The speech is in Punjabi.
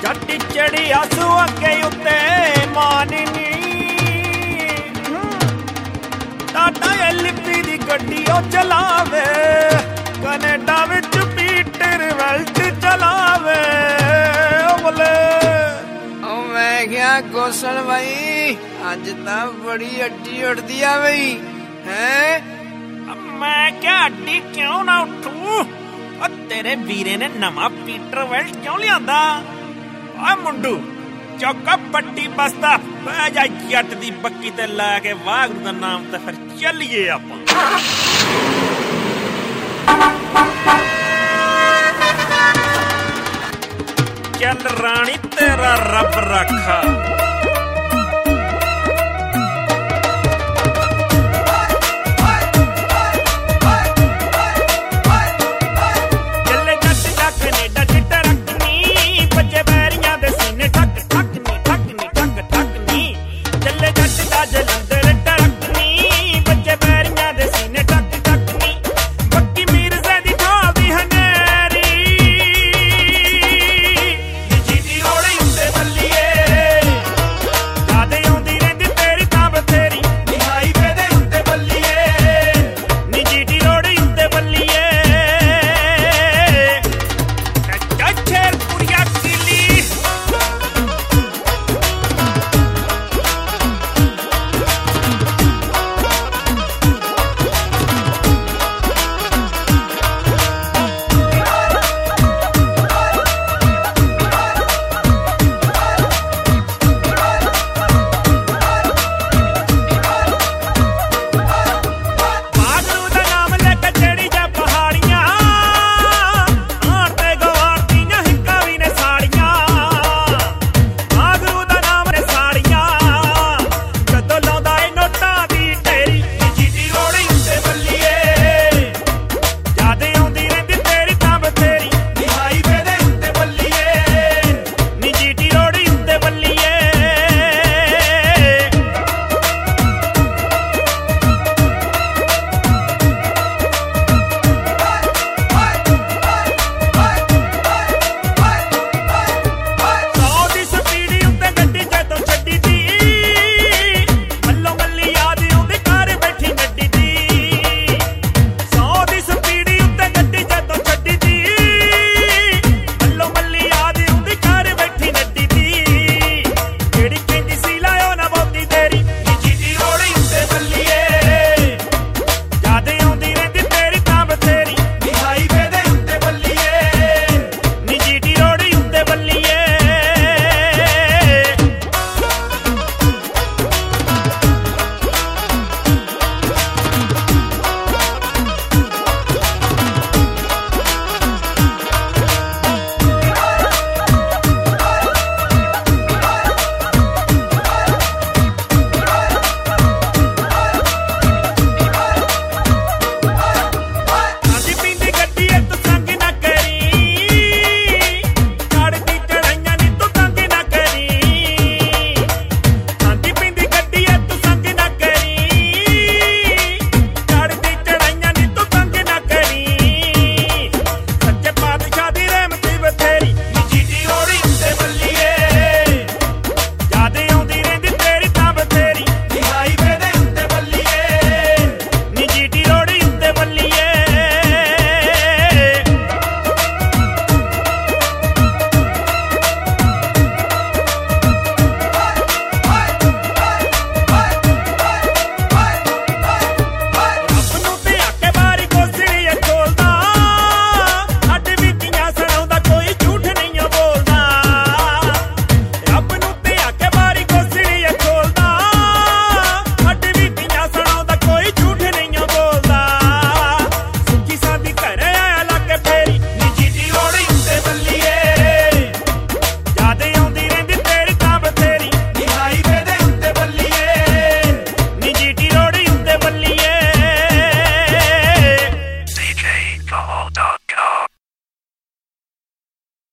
ਜੱਟ ਚੜੀ ਆਸੂ ਅੱਗੇ ਉੱਤੇ ਮਾਨਨੀ ਟਾਟਾ ਐਲਪੀ ਦੀ ਗੱਡੀ ਉਹ ਚਲਾਵੇ ਕੈਨੇਡਾ ਵਿੱਚ ਪੀਟਰ ਵੈਲਟ ਚਲਾਵੇ ਬੋਲੇ ਉਹ ਮੈਂ ਕਿਹਾ ਗੋਸਲ ਬਾਈ ਅੱਜ ਤਾਂ ਬੜੀ ਅੱਡੀ ਉੱਡਦੀ ਆ ਬਈ ਹੈ ਮੈਂ ਕਿਹਾ ਅੱਡੀ ਕਿਉਂ ਨਾ ਉੱਠੂ ਤੇਰੇ ਵੀਰੇ ਨੇ ਨਵਾਂ ਪੀਟਰ ਵੈਲਟ ਕਿਉਂ ਲਿਆਂਦਾ ਆ ਮੁੰਡੂ ਚੌਕਾ ਪੱਟੀ ਬਸਤਾ ਬਹਿ ਜਾ ਜੱਟ ਦੀ ਬੱਕੀ ਤੇ ਲਾ ਕੇ ਵਾਹਿਗੁਰੂ ਦਾ ਨਾਮ ਤੇ ਫਿਰ ਚੱਲੀਏ ਆਪਾਂ ਚੱਲ ਰਾਣੀ ਤੇਰਾ ਰੱਬ ਰੱਖਾ